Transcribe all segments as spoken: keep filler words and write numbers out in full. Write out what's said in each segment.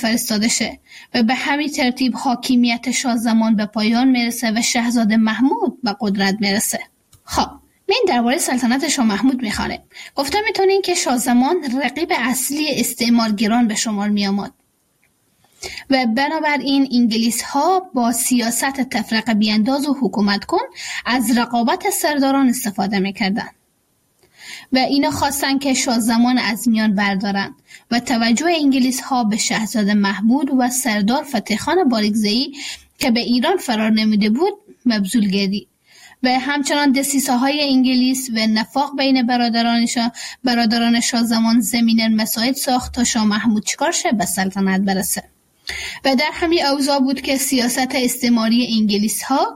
فرستاده شه و به همین ترتیب حاکمیت شاهزمان به پایان میرسه و شاهزاده محمود به قدرت میرسه. خب من درباره سلطنت شاه محمود میخوانم. گفتم میتونین که شاهزمان رقیب اصلی استعمارگران به شمار میامد و بنابراین انگلیس ها با سیاست تفرقه بیانداز و حکومت کن از رقابت سرداران استفاده میکردن و اینا خواستن که شاهزمان از میان بردارن و توجه انگلیس ها به شاهزاده محمود و سردار فتح خان بارکزئی که به ایران فرار نموده بود مبذول گردید و همچنان دسیسه های انگلیس و نفاق بین برادرانش برادران شاهزمان زمینه مساعد ساخت تا شاه محمود چیکار شه به سلطنت برسه. و در همین اوضاع بود که سیاست استعماری انگلیس ها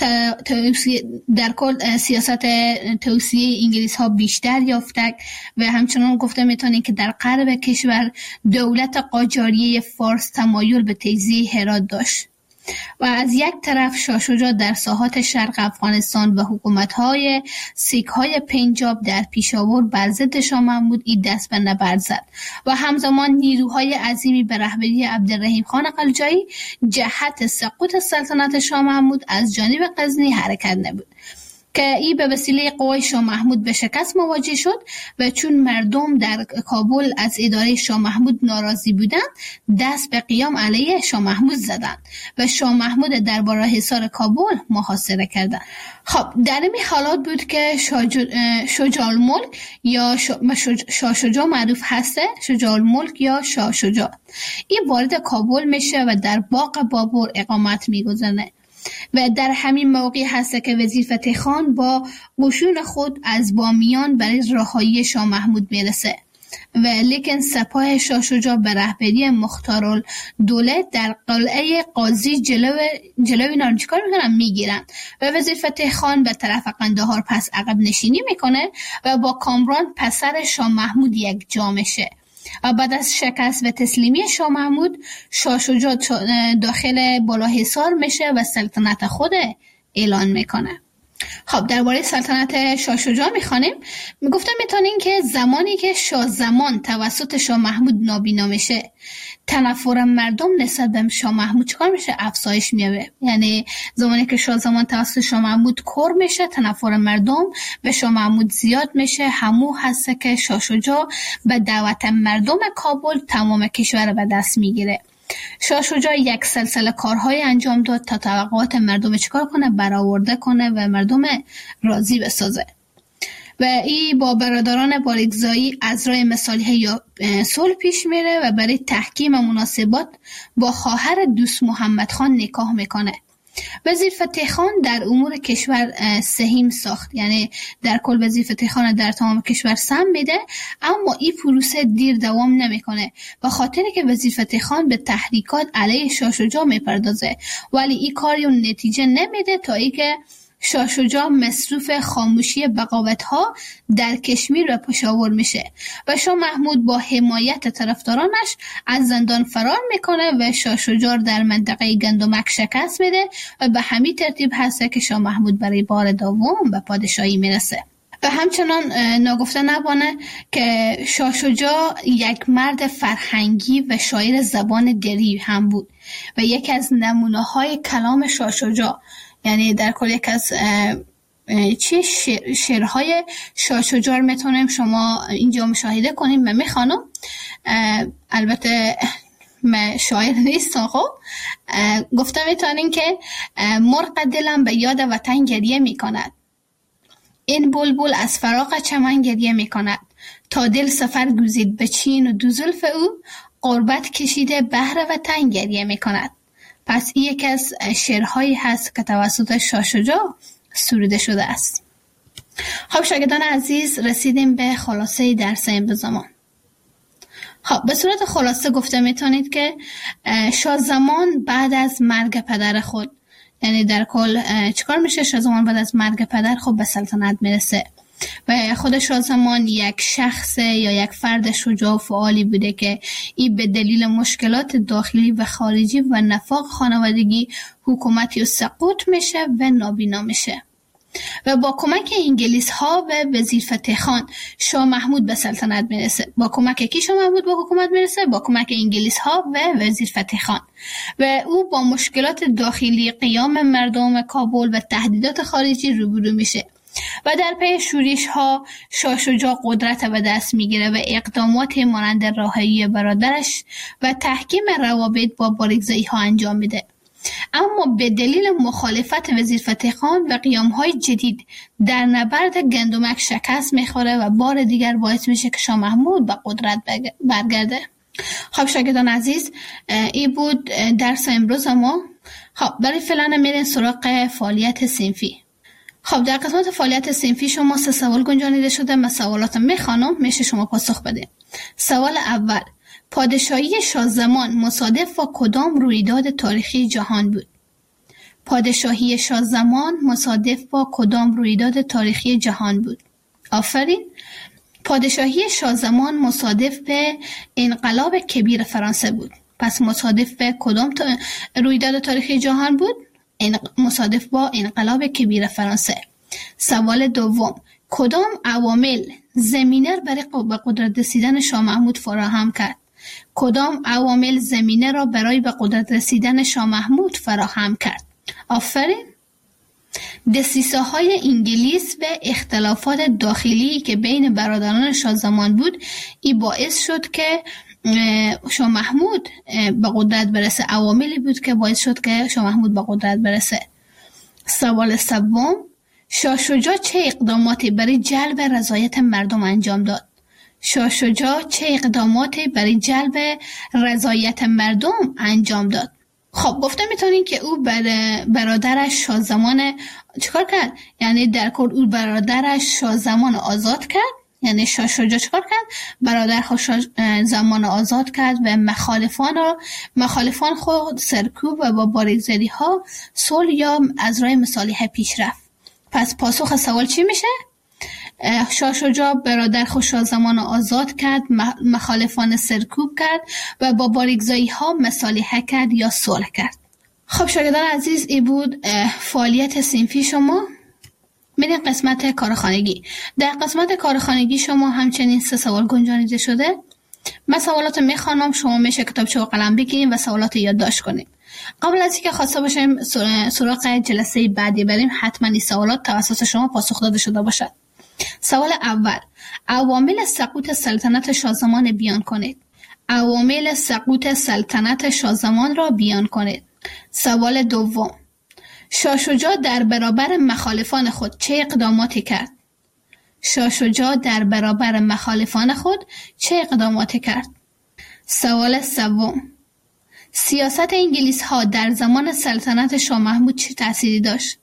در کل سیاست توسعه انگلیس ها بیشتر یافته و همچنان گفته میتونیم که در غرب کشور دولت قاجاریه فارس تمایل به تجزیه هرات داشت و از یک طرف شاه شجاع در ساحات شرق افغانستان و حکومت‌های سیک‌های پنجاب در پیشاور بر ضد شاه محمود این دست به نبرد زد و همزمان نیروهای عظیمی به رهبری عبدالرحیم خان قلجایی جهت سقوط سلطنت شاه محمود از جانب غزنی حرکت نمود که این به وسیله قوای شاه محمود به شکست مواجه شد و چون مردم در کابل از اداره شاه محمود ناراضی بودند دست به قیام علیه شاه محمود زدند و شاه محمود درباره حصار کابل محاصره کردند. خب در این حالات بود که شجاع الملک یا شاه شجاع معروف هسته، شجاع الملک یا شاه شجاع، این وارد کابل میشه و در باغ بابر اقامت میگذاره و در همین موقع هست که وزیر فتح خان با قشون خود از بامیان برای رهایی شاه محمود میرسه و لیکن سپاه شاه شجاع به رهبری مختارالدوله در قلعه قاضی جلو جلوی اینا رو چیکار میکنن میگیرن و وزیر فتح خان به طرف قندهار پس عقب نشینی میکنه و با کامران پسر شاه محمود یک جا میشه و بعد از شکست و تسلیمی شاه محمود شاه شجاع داخل بالاحصار میشه و سلطنت خود اعلان میکنه. خب درباره سلطنت شاه شجاع میخوانیم. میگفتم میتونین که زمانی که شاه زمان توسط شاه محمود نابینا میشه تنفر مردم نسبت به شاه محمود چیکار میشه؟ افزایش میابه. یعنی زمانی که شاه زمان توسط شاه محمود کور میشه تنفر مردم به شاه محمود زیاد میشه. همو هست که شاه شجاع به دعوت مردم کابل تمام کشور به دست میگیره. شاه شجاع یک سلسله کارهای انجام داد تا توقعات مردم چیکار کنه؟ برآورده کنه و مردم راضی بسازه و این با برادران بارکزایی از راه مصالحه یا صلح پیش میره و برای تحکیم مناسبات با خواهر دوست محمد خان نکاح میکنه. وزیر فتح خان در امور کشور سهیم ساخت، یعنی در کل وزیر فتح خان در تمام کشور سهم میده، اما این پروسه دیر دوام نمیکنه و خاطری که وزیر فتح خان به تحریکات علیه شاه شجاع میپردازه ولی این کاری نتیجه نمیده تا اینکه شاه شجاع مصروف خاموشی بغاوت‌ها در کشمیر و پشاور میشه و شاه محمود با حمایت طرفدارانش از زندان فرار میکنه و شاه شجاع در منطقه گندمک شکست میده و به همین ترتیب هست که شاه محمود برای بار دوم به پادشاهی میرسه. و همچنان ناگفته نبانه که شاه شجاع یک مرد فرهنگی و شاعر زبان دری هم بود و یکی از نمونه‌های کلام شاه شجاع، یعنی در کل یک از چی شعر، شعرهای شاه شجاع میتونیم شما اینجا مشاهده کنیم. من میخوانم، البته من شاعر نیستم. خب گفته میتونیم که مرغ دلم به یاد وطن گریه میکند، این بلبل از فراق چمن گریه میکند، تا دل سفر گزید به چین و دو زلف او، غربت کشیده بهر وطن گریه میکند. پس این یکی از شعرهایی هست که توسط شاه شجاع سروده شده است. خب شاگردان عزیز، رسیدیم به خلاصه درس امروز زمان. خب به صورت خلاصه گفته میتونید که شاه زمان بعد از مرگ پدر خود، یعنی در کل چیکار میشه؟ شاه زمان بعد از مرگ پدر خود به سلطنت میرسه و خود شاه زمان یک شخص یا یک فرد شجاع و فعالی بوده که این به دلیل مشکلات داخلی و خارجی و نفاق خانوادگی حکومتی و سقوط میشه و نابینا میشه و با کمک انگلیس ها و وزیر فتح خان شاه محمود به سلطنت میرسه. با کمک کی شاه محمود به حکومت میرسه؟ با کمک انگلیس ها و وزیر فتح خان. و او با مشکلات داخلی قیام مردم کابل و تهدیدات خارجی روبرو میشه و در پی شورش ها شاه شجاع قدرت به دست میگیره و اقدامات مانند رهایی برادرش و تحکیم روابط با بارکزایی ها انجام میده. اما به دلیل مخالفت وزیر فتح خان و قیام‌های جدید در نبرد گندمک شکست میخوره و بار دیگر باعث میشه که شاه محمود به قدرت برگرده. خب شاگردان عزیز، این بود درس امروز ما. خب برای فعلا میریم سراغ فعالیت صنفی. خب در قسمت فعالیت صنفی شما سه سوال گنجانیده شده. من سوالات میخوانم، میشه شما پاسخ بده. سوال اول: پادشاهی شاه زمان مصادف با کدام رویداد تاریخی جهان بود؟ پادشاهی شاه زمان مصادف با کدام رویداد تاریخی جهان بود؟ آفرین. پادشاهی شاه زمان مصادف به انقلاب کبیر فرانسه بود. پس مصادف به کدام تا... رویداد تاریخی جهان بود؟ مصادف با انقلاب کبیر فرانسه. سوال دوم: کدام عوامل زمینه برای به قدرت رسیدن شاه محمود فراهم کرد؟ کدام عوامل زمینه را برای به قدرت رسیدن شاه محمود فراهم کرد؟ آفرین. دسیسه های انگلیس و اختلافات داخلی که بین برادران شاه زمان بود، این باعث شد که شاه محمود به قدرت برسه. عواملی بود که باعث شد که شاه محمود به قدرت برسه. سوال سوم: شاه شجاع چه اقداماتی برای جلب رضایت مردم انجام داد؟ شاه شجاع چه اقداماتی برای جلب رضایت مردم انجام داد؟ خب گفته میتونین که او برادرش شاه زمان چیکار کرد؟ یعنی در کل او برادرش شاه زمان آزاد کرد. یعنی شاه شجاع چیکار کرد؟ برادر شاه زمان آزاد کرد و مخالفان را مخالفان خود سرکوب و با بارگذاری ها صلح یا از راه مصالحه پیش رفت. پس پاسخ سوال چی میشه؟ شاه شجاع برادر خود شاه زمان آزاد کرد، مخالفان سرکوب کرد و با بارگذاری ها مصالحه کرد یا صلح کرد. خب شاگردان عزیز، این بود فعالیت صنفی شما. میریم قسمت کارخانگی. در قسمت کارخانگی شما همچنین سه سوال گنجانیده شده. من سوالات میخوانم، شما میشه کتابچه و قلم بگیریم و سوالات یادداشت کنیم. قبل از اینکه خواسته باشیم سراغ جلسه بعدی بریم، حتما این سوالات توسط شما پاسخ داده شده باشد. سوال اول: عوامل سقوط سلطنت شاه زمان بیان کنید. عوامل سقوط سلطنت شاه زمان را بیان کنید. سوال دوم: شاه شجاع در برابر مخالفان خود چه اقداماتی کرد؟ شاه شجاع در برابر مخالفان خود چه اقداماتی کرد؟ سوال سوم: سیاست انگلیس ها در زمان سلطنت شاه محمود چه تأثیری داشت؟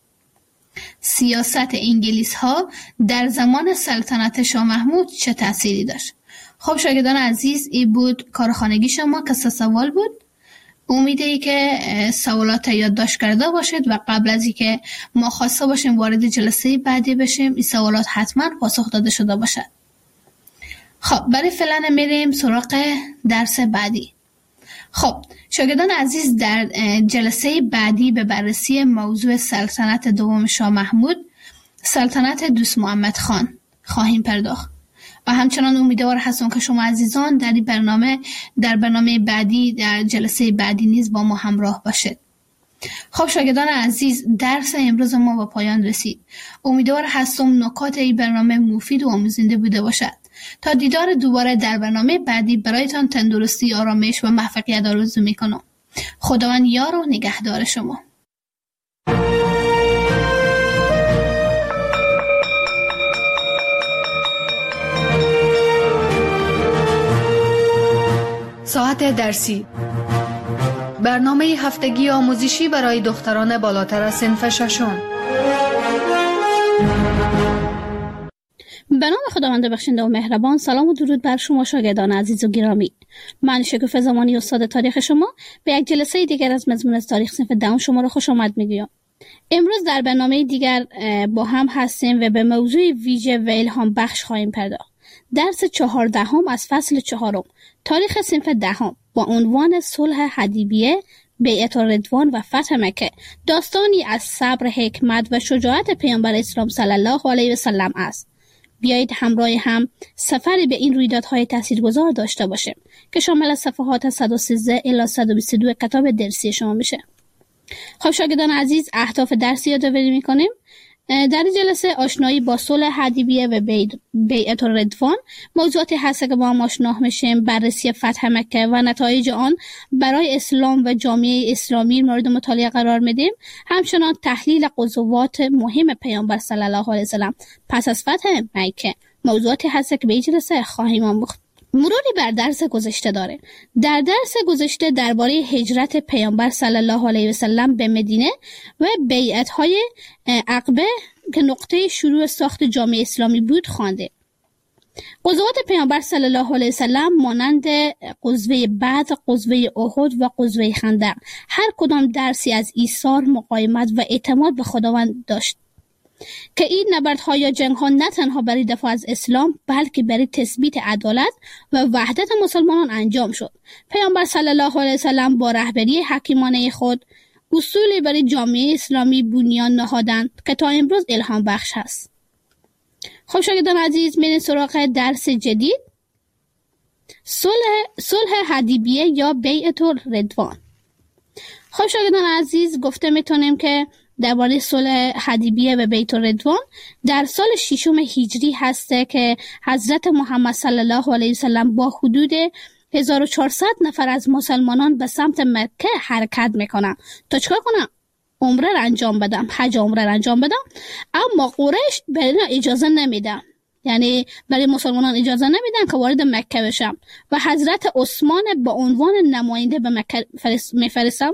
سیاست انگلیس ها در زمان سلطنت شاه محمود چه تأثیری داشت؟ خب شاگردان عزیز، این بود کارخانگی شما که سه سوال بود. امیده ای که سوالات یادداشت کرده باشید و قبل از اینکه ما خواسته باشیم وارد جلسه بعدی بشیم، این سوالات حتما پاسخ داده شده باشد. خب برای فعلا میریم سراغ درس بعدی. خب شاگردان عزیز، در جلسه بعدی به بررسی موضوع سلطنت دوم شاه محمود، سلطنت دوست محمد خان خواهیم پرداخت و همچنان امیدوار هستم که شما عزیزان در این برنامه در برنامه بعدی در جلسه بعدی نیز با ما همراه باشید. خب شاگردان عزیز، درس امروز ما به پایان رسید. امیدوار هستم نکات این برنامه مفید و آموزنده بوده باشد. تا دیدار دوباره در برنامه بعدی، برایتان تندرستی، آرامش و موفقیت آرزو میکنم. خداوند یار و نگهدار شما. ساعت درسی، برنامه هفتگی آموزشی برای دختران بالاتر از صنف ششم. به نام خداوند بخشنده و مهربان. سلام و درود بر شما شاگردان عزیز و گرامی. من شکوفه زمانی استاد تاریخ شما به یک جلسه دیگر از مضمون از تاریخ صنف دهم شما را خوش آمد میگویم. امروز در برنامه دیگر با هم هستیم و به موضوع ویژه و الهام بخش خواهیم پرداخت. درس چهاردهم از فصل چهارم، تاریخ صنف دهم، با عنوان صلح حدیبیه بیعت الرضوان و فتح مکه داستانی از صبر، حکمت و شجاعت پیامبر اسلام صلی الله علیه و سلم است. بیایید همراه هم سفری به این رویدادهای تاثیرگذار داشته باشیم که شامل صفحات صد و سیزده الی صد و بیست و دو کتاب درسی شما میشه. خب شاگردان عزیز، اهداف درسی یادآوری میکنیم. در این جلسه آشنایی با صلح حدیبیه و بیعت الرضوان موضوعاتی هست که با هم آشنا میشیم. بررسی فتح مکه و نتایج آن برای اسلام و جامعه اسلامی مورد مطالعه قرار میدیم. همچنان تحلیل غزوات مهم پیامبر صلی الله علیه و سلم پس از فتح مکه موضوعاتی هست که به این جلسه خواهیم آموخت. مروری بر درس گذشته داره. در درس گذشته درباره هجرت پیامبر صلی الله علیه و سلم به مدینه و بیعت‌های عقبه که نقطه شروع ساخت جامعه اسلامی بود خوانده. غزوات پیامبر صلی الله علیه و سلم مانند غزوه بدر، غزوه احد و غزوه خندق هر کدام درسی از ایثار، مقاومت و اعتماد به خداوند داشت که این نبردها یا جنگ‌ها نه تنها برای دفاع از اسلام بلکه برای تثبیت عدالت و وحدت مسلمانان انجام شد. پیامبر صلی الله علیه و سلم با رهبری حکیمانه خود اصولی برای جامعه اسلامی بنیان نهادند که تا امروز الهام بخش است. خب شاگردان عزیز، میریم سراغ درس جدید، صلح صلح حدیبیه یا بیعت الرضوان. خب شاگردان عزیز، گفته میتونیم که درباره صلح حدیبیه و بیعت الرضوان در سال ششم هجری هسته که حضرت محمد صلی الله علیه و سلم با حدود هزار و چهارصد نفر از مسلمانان به سمت مکه حرکت میکنن تا چکار کنن؟ عمره را انجام بدم، حج عمره را انجام بدم. اما قریش برای اینا اجازه نمیدن، یعنی برای مسلمانان اجازه نمیدن که وارد مکه بشن و حضرت عثمان با عنوان نماینده به مکه میفرستن.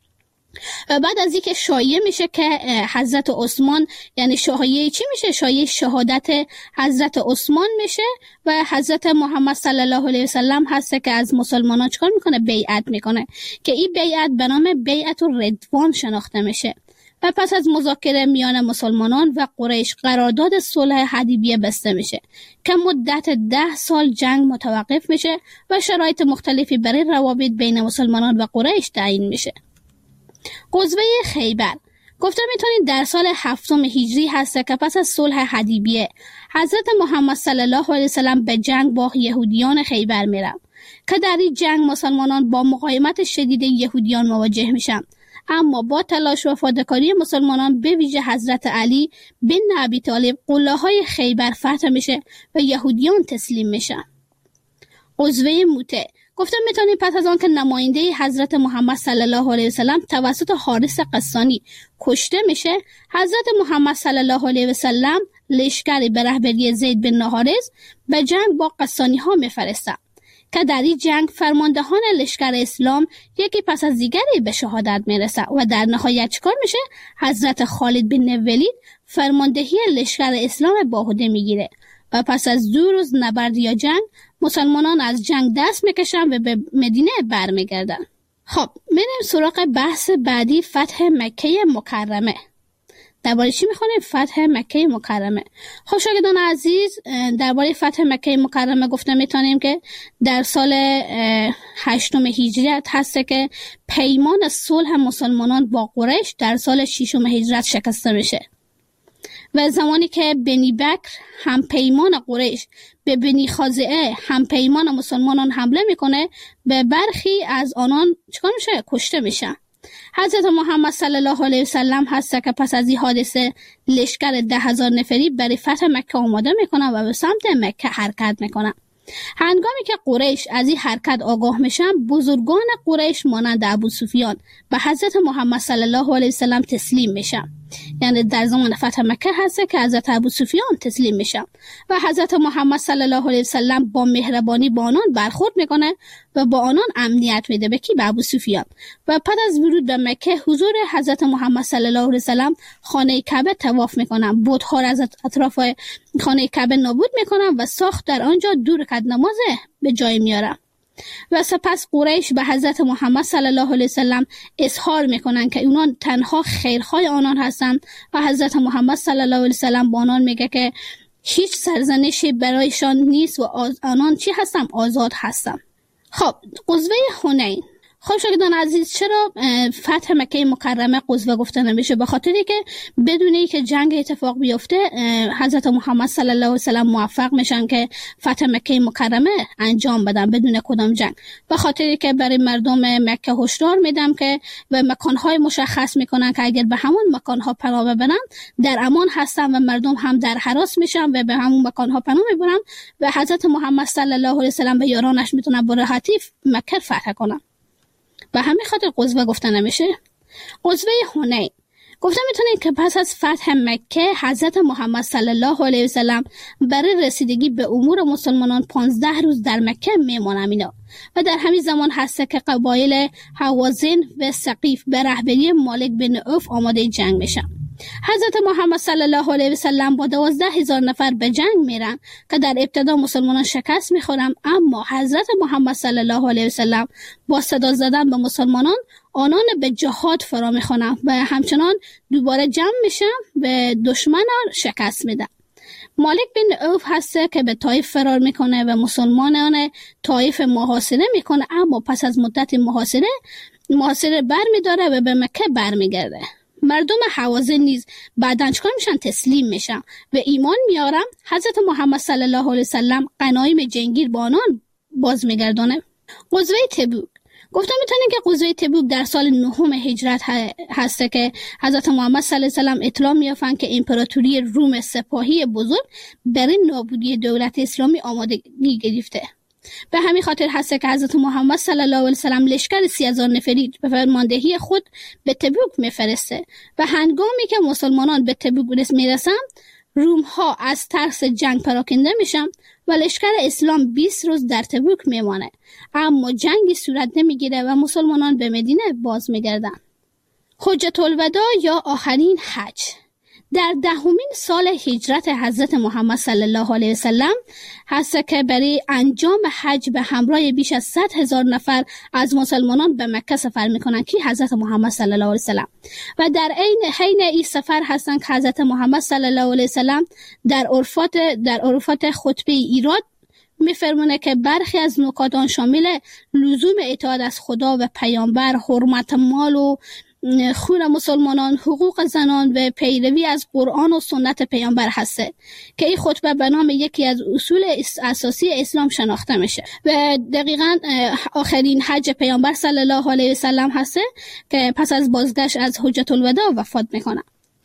و بعد از اینکه شایعه میشه که حضرت عثمان، یعنی شایعه چی میشه؟ شایعه شهادت حضرت عثمان میشه و حضرت محمد صلی الله علیه و سلم هست که از مسلمانان چکار میکنه؟ بیعت میکنه که این بیعت به نام بیعت الرضوان شناخته میشه. و پس از مذاکره میان مسلمانان و قریش قرارداد صلح حدیبیه بسته میشه که مدت ده سال جنگ متوقف میشه و شرایط مختلفی برای روابط بین مسلمانان و قریش تعیین میشه. غزوه خیبر گفته میتونید در سال هفتم هجری هست که پس از صلح حدیبیه حضرت محمد صلی الله علیه وسلم به جنگ با یهودیان خیبر میرن که در این جنگ مسلمانان با مقاومت شدید یهودیان مواجه میشن، اما با تلاش و فداکاری مسلمانان به ویژه حضرت علی بن ابی طالب قله‌های خیبر فتح میشه و یهودیان تسلیم میشن. غزوه موته گفتم میتونید پس از آن که نماینده حضرت محمد صلی الله علیه وسلم توسط حارث قسانی کشته میشه، حضرت محمد صلی الله علیه وسلم لشکری به رهبری زید بن حارث به جنگ با قسانی ها میفرستن که در این جنگ فرماندهان لشکر اسلام یکی پس از دیگری به شهادت میرسه و در نهایت چیکار میشه؟ حضرت خالد بن ولید فرماندهی لشکر اسلام با عهده میگیره و پس از دو روز نبرد یا جنگ مسلمانان از جنگ دست میکشن و به مدینه برمیگردن. خب میریم سراغ بحث بعدی، فتح مکه مکرمه. درباره چی میخونیم؟ فتح مکه مکرمه. خب شاگردان عزیز، درباره فتح مکه مکرمه گفته میتونیم که در سال هشتم هجریت هسته که پیمان صلح مسلمانان با قریش در سال ششم هجرت شکسته میشه و زمانی که بنی بکر هم پیمان قریش به بنی خازعه هم پیمان مسلمانان حمله میکنه، به برخی از آنان چکار میشه؟ کشته میشن. حضرت محمد صلی الله علیه وسلم هست که پس از این حادثه لشکر ده هزار نفری برای فتح مکه آماده میکنن و به سمت مکه حرکت میکنن. هنگامی که قریش از این حرکت آگاه میشن، بزرگان قریش مانند ابو سفیان به حضرت محمد صلی الله علیه وسلم تسلیم میشن. یعنی در زمان فتح مکه هست که حضرت ابو سفیان تسلیم میشن و حضرت محمد صلی الله علیه وسلم با مهربانی با آنان برخورد میکنه و با آنان امنیت میده. به کی؟ به ابو سفیان. و پس از ورود به مکه حضور حضرت محمد صلی الله علیه وسلم خانه کعبه طواف میکنن، بت‌ها را از اطراف خانه کعبه نابود میکنن و ساخت در آنجا دو رکعت نماز به جای میارن. و سپس قریش به حضرت محمد صلی الله علیه وسلم اظهار میکنن که اونان تنها خیرخواه آنان هستن و حضرت محمد صلی الله علیه وسلم با آنان میگه که هیچ سرزنشی برایشان نیست و آنان چی هستن؟ آزاد هستن. خب غزوه حنین. خب شاگردان عزیز، چرا فتح مکه مکرمه قزوه گفته نمیشه؟ به خاطری که بدون اینکه جنگ اتفاق بیفته حضرت محمد صلی الله علیه و سلم موفق میشن که فتح مکه مکرمه انجام بدن بدون کدام جنگ. به خاطری که برای مردم مکه هشدار میدم که به مکانهای مشخص میکنن که اگر به همون مکانها پناه ببرن در امان هستن و مردم هم در هراس میشن و به همون مکانها پناه میبرن و حضرت محمد صلی الله علیه و سلم و یارانش میتونن با راحتی مکه فتح کنن. به همین خاطر قزوه گفته نمیشه. قزوه حنین گفته میتونید که پس از فتح مکه حضرت محمد صلی الله علیه و سلم برای رسیدگی به امور مسلمانان پانزده روز در مکه میمونن اینا و در همین زمان هست که قبایل حوازن و ثقیف به رهبری مالک بن عوف آماده جنگ میشن. حضرت محمد صلی الله علیه و سلم با دوازده هزار نفر به جنگ میرن که در ابتدا مسلمانان شکست میخورن، اما حضرت محمد صلی الله علیه و سلم با صدا زدن به مسلمانان آنان به جهاد فرا میخوانن و همچنان دوباره جمع میشن به دشمن شکست میدن. مالک بن عوف هست که به طایف فرار میکنه و مسلمانان طایف محاصره میکنه، اما پس از مدت محاصره محاصره بر میداره و به مکه بر میگرده. مردم حوازن نیز بعداً چکار میشن؟ تسلیم میشن و ایمان میارن. حضرت محمد صلی الله علیه و سلم غنایم جنگی با آنان باز میگردونه. غزوه تبوک گفتم میتونیم که غزوه تبوک در سال نهم هجرت هسته که حضرت محمد صلی الله علیه و سلم اطلاع میافن که امپراتوری روم سپاهی بزرگ برای نابودی دولت اسلامی آمادگی گرفته. به همین خاطر هست که حضرت محمد صلی الله علیه و سلم لشکر سی هزار نفری به فرماندهی خود به تبوک میفرسته و هنگامی که مسلمانان به تبوک میرسن روم ها از ترس جنگ پراکنده میشن و لشکر اسلام بیست روز در تبوک میمانه، اما جنگی صورت نمیگیره و مسلمانان به مدینه باز میگردن. حجة الوداع یا آخرین حج در دهمین سال هجرت حضرت محمد صلی الله علیه و سلم هست که برای انجام حج به همراه بیش از صد هزار نفر از مسلمانان به مکه سفر میکنن که حضرت محمد صلی الله علیه و سلم و در عین حین این سفر هستن که حضرت محمد صلی الله علیه و سلم در عرفات در عرفات خطبه ایراد میفرمونه که برخی از نکات آن شامل لزوم اطاعت از خدا و پیامبر، حرمت مال و خون مسلمانان، حقوق زنان و پیروی از قرآن و سنت پیامبر هسته که این خطبه به نام یکی از اصول اساسی اسلام شناخته میشه و دقیقاً آخرین حج پیامبر صلی الله علیه و سلم هسته که پس از بازگشت از حجة الوداع وفات میکنه.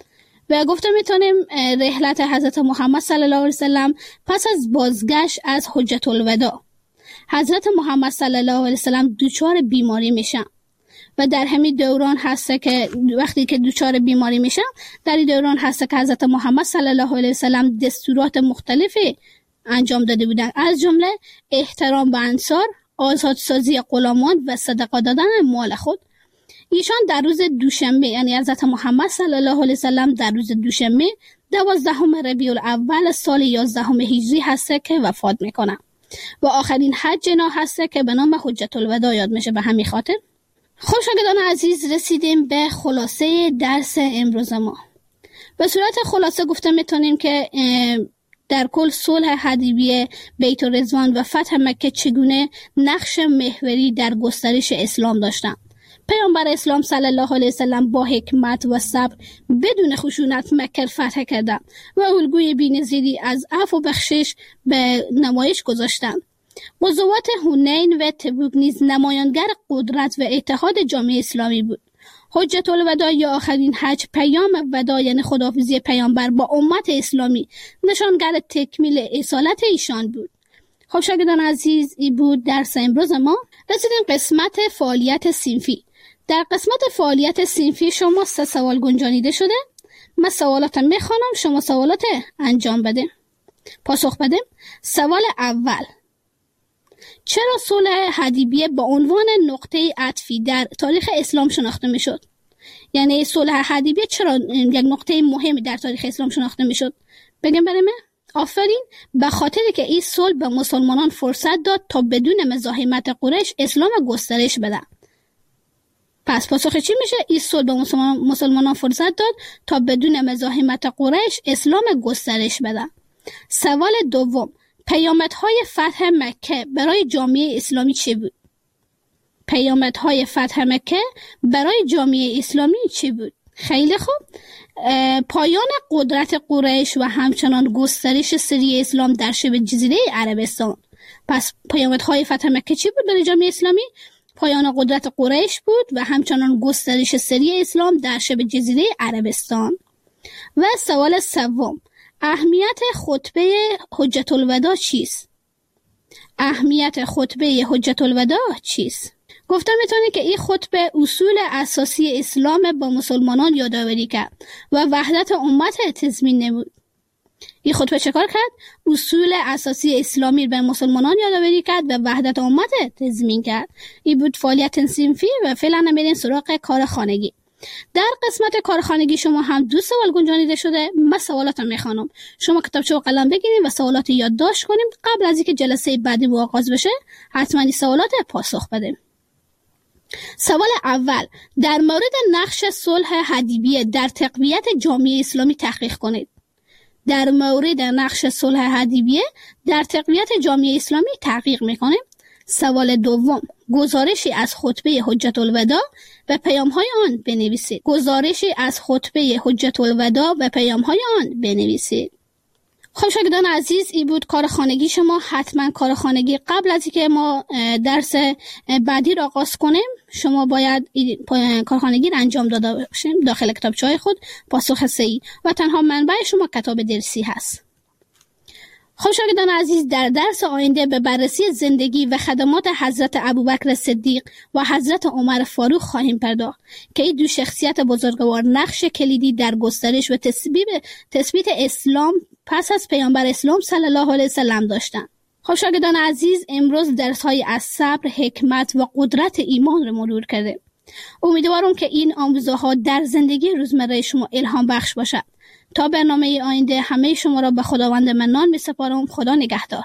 و گفته میتونیم رحلت حضرت محمد صلی الله علیه و سلم پس از بازگشت از حجة الوداع حضرت محمد صلی الله علیه و سلم دچار بیماری میشن و در همین دوران هست که وقتی که دچار بیماری میشن در این دوران هست که حضرت محمد صلی الله علیه و سلم دستورات مختلفی انجام داده بودند، از جمله احترام به انصار، آزادسازی غلامان و صدقه دادن مال خود. ایشان در روز دوشنبه یعنی حضرت محمد صلی الله علیه و سلم در روز دوشنبه دوازدهم ربیع الاول سال یازدهم هجری هست که وفات میکنن و آخرین حج اینا هست که به نام حجة الوداع یاد میشه. به همین خاطر خب شاگردان عزیز رسیدیم به خلاصه درس امروز ما. به صورت خلاصه گفته میتونیم که در کل صلح حدیبیه، بیت الرضوان و فتح مکه چگونه نقش محوری در گسترش اسلام داشتند. پیامبر اسلام صلی الله علیه و سلم با حکمت و صبر بدون خشونت مکه فتح کردند و الگوی بی‌نظیری از عفو و بخشش به نمایش گذاشتند. غزوات حنین و تبوک نیز نمایانگر قدرت و اتحاد جامعه اسلامی بود. حجة الوداع یا آخرین حج پیام وداع یعنی خداحافظی پیامبر با امت اسلامی نشانگر تکمیل اصالت ایشان بود. خب شاگردان عزیز، این بود درس امروز ما. رسیدیم قسمت فعالیت صنفی. در قسمت فعالیت صنفی شما سه سوال گنجانیده شده. من سوالات میخوانم، شما سوالات انجام بده پاسخ بده. سوال اول: چرا صلح حدیبیه با عنوان نقطه عطفی در تاریخ اسلام شناخته میشد؟ یعنی صلح حدیبیه چرا یک نقطه مهمی در تاریخ اسلام شناخته میشد؟ بگم برای من؟ آفرین، به خاطری که این صلح به مسلمانان فرصت داد تا بدون مزاحمت قریش اسلام گسترش بدن. پس پاسخ چی میشه؟ این صلح به مسلمان مسلمانان فرصت داد تا بدون مزاحمت قریش اسلام گسترش بدن. سوال دوم: پیامدهای فتح مکه برای جامعه اسلامی چه بود؟ پیامدهای فتح مکه برای جامعه اسلامی چی بود؟ خیلی خوب. پایان قدرت قریش و همچنان گسترش سری اسلام در شبه جزیره عربستان. پس پیامدهای فتح مکه چی بود برای جامعه اسلامی؟ پایان قدرت قریش بود و همچنان گسترش سری اسلام در شبه جزیره عربستان. و سوال سوم، اهمیت خطبه حجت الوداع چیست؟ اهمیت خطبه حجت الوداع چیست؟ گفتم میتونه که این خطبه اصول اساسی اسلام با مسلمانان یادآوری کرد و وحدت امت تضمین نمود. این خطبه چکار کرد؟ اصول اساسی اسلامی به مسلمانان یادآوری کرد و وحدت امت تضمین کرد. این بود فعالیت صنفی و فعلا میریم سراغ کار خانگی. در قسمت کار خانگی شما هم دو سوال گنجانیده شده. من سوالاتو میخوانم، شما کتابچه و قلم بگیرید و سوالات یادداشت کنیم. قبل از اینکه جلسه بعدی آغاز بشه حتما این سوالات پاسخ بدیم. سوال اول، در مورد نقش صلح حدیبیه در تقویت جامعه اسلامی تحقیق کنید. در مورد نقش صلح حدیبیه در تقویت جامعه اسلامی تحقیق میکنیم. سوال دوم، گزارشی از خطبه حجت الوداع و پیام‌های آن بنویسید. گزارشی از خطبه حجت الوداع و پیام‌های آن بنویسید. خب شاگردان عزیز، این بود کار خانگی شما. حتما کار خانگی قبل از اینکه ما درس بعدی را آغاز کنیم شما باید کار خانگی را انجام داده باشیم. داخل کتابچه‌های خود پاسخ صحیح و تنها منبع شما کتاب درسی هست. خب شاگردان عزیز، در درس آینده به بررسی زندگی و خدمات حضرت ابوبکر صدیق و حضرت عمر فاروق خواهیم پرداخت که این دو شخصیت بزرگوار نقش کلیدی در گسترش و تثبیت اسلام پس از پیامبر اسلام صلی الله علیه و سلم داشتند. خب شاگردان عزیز، امروز درس‌های از صبر، حکمت و قدرت ایمان را مرور کرده. امیدوارم که این آموزه‌ها در زندگی روزمره شما الهام بخش باشد. تا برنامه آینده همه شما را به خداوند منان می سپارم. خدا نگهدار.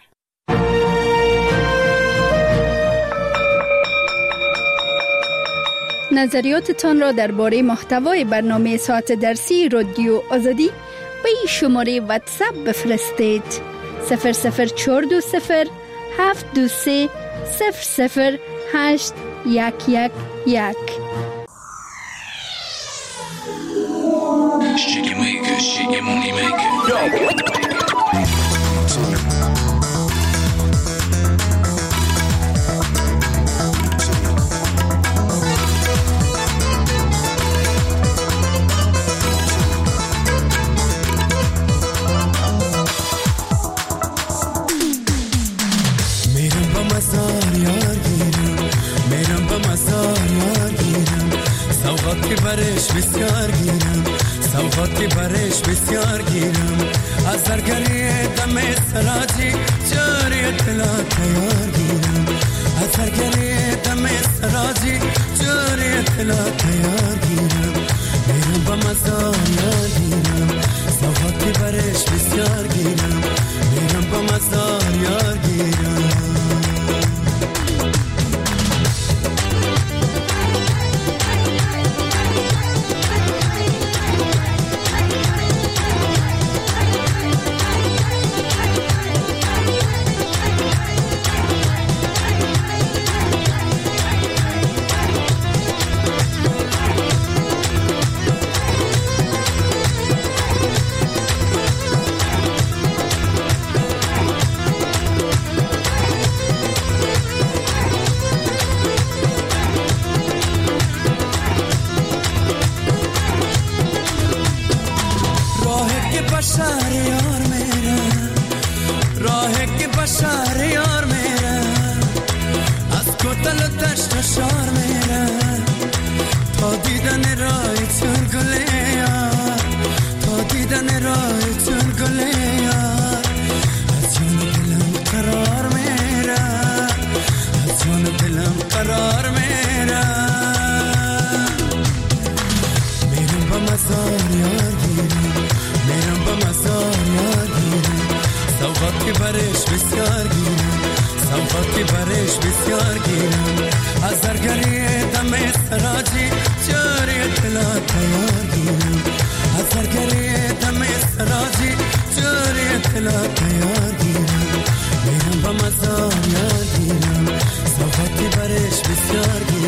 نظریاتتان را درباره محتوای برنامه ساعت درسی رادیو آزادی به این شماره واتساپ بفرستید: صفر صفر چهار دو صفر هفت دو سه صفر صفر هشت یک یک یک. Shiggy maker, shiggy money maker. Yo. Meram ba mazar yar giram, meram ba mazar yar giram, savgat ke barish bisyar giram. سوقاتی برش بسیار گیرم از درگری دم سراجی جاری اطلاع تیار گیرم از درگری دم سراجی جاری اطلاع تیار گیرم میرم با مزار یار گیرم سوقاتی برش بسیار گیرم میرم با مزار یار گیرم Meram ba mazar yar giram, savati baresh bisyar giram.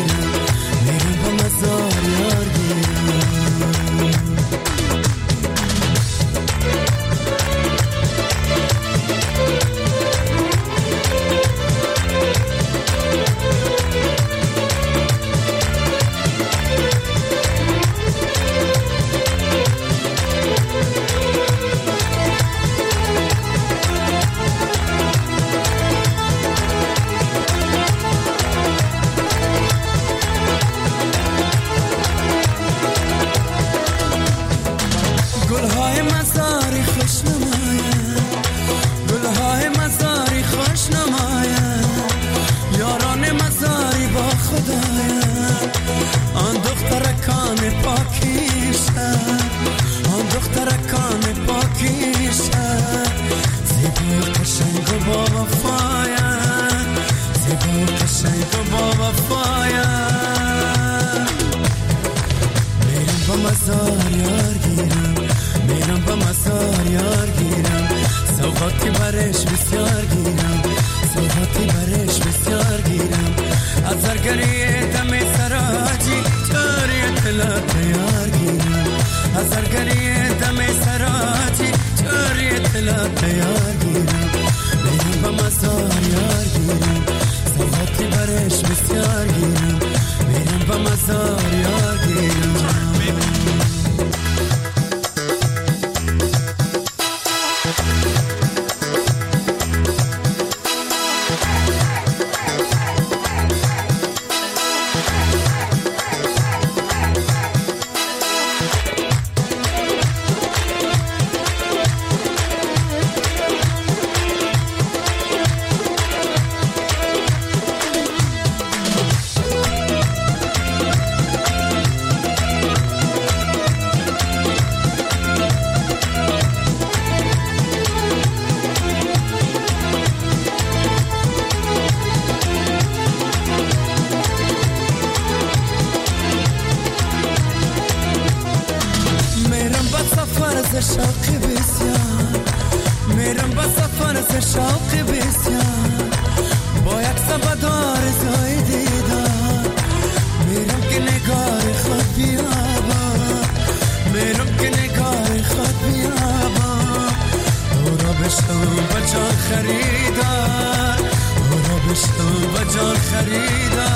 مزار یار گیرم، میرم با مزار یار گیرم، سوغاتی برش بسیار گیرم، سوغاتی برش بسیار گیرم. از زرگری دم سراجی چاری اطلاعات یار گیرم، از زرگری دم سراجی چاری اطلاعات یار گیرم. میرم با مزار یار گیرم، سوغاتی برش بسیار گیرم، میرم با مزار یار گیرم. شوق بسیار میرم با سفر ز شوق بسیار، با یک سبدار زای دیدار میرم که نگار خود بیابم، میرم که نگار خود بیابم. او را بشتم و جان خریدار، او را بشتم و جان خریدار.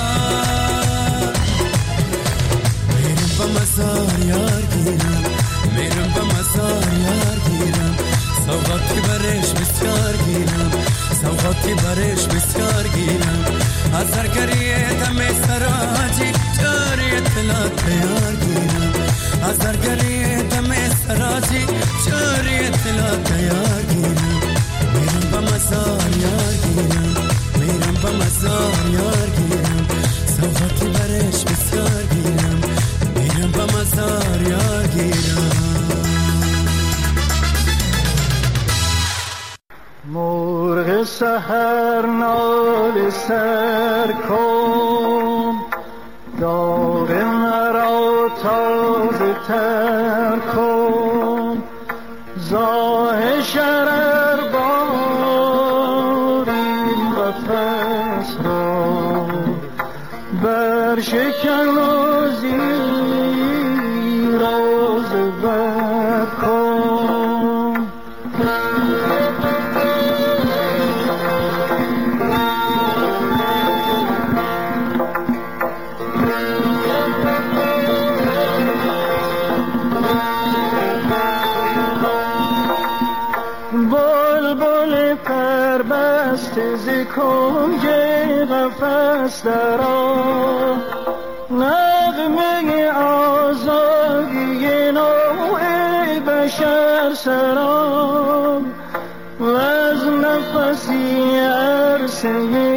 میرم با مزار یار گیرم، میرم با مزار یار گیرم، سوغاتی برش بسیار گیرم، سوغاتی برش بسیار گیرم. از زرگری دم سراجی چاری اطلاعات یار گیرم، از زرگری دم سراجی چاری اطلاعات یار گیرم. میرم با مزار یار گیرم، میرم با مزار یار گیرم، سوغاتی برش بسیار گیرم، میرم با مزار یار گیرم. مرغ سحر نال سر کن، داغ مرا تازه تر کن. زاه شرر بار این قفس را بر شکن و زیر و زبر کن. بلبل پربسته ز کنج قفس درآ، نغمه آزادی نوع بشر سرا. و از نفسی عرصه